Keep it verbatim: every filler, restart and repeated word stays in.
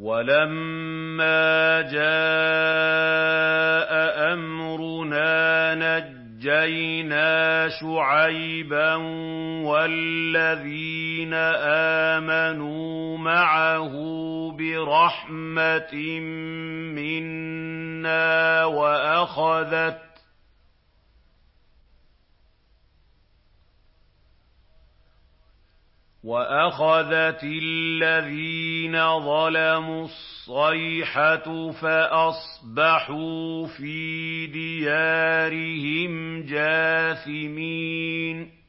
وَلَمَّا جَاءَ أَمْرُنَا نَجَّيْنَا شُعَيْبًا وَالَّذِينَ آمَنُوا مَعَهُ بِرَحْمَةٍ مِّنَّا وَأَخَذَتِ وَأَخَذَتِ الَّذِينَ ظَلَمُوا الصَّيْحَةُ فَأَصْبَحُوا فِي دِيَارِهِمْ جَاثِمِينَ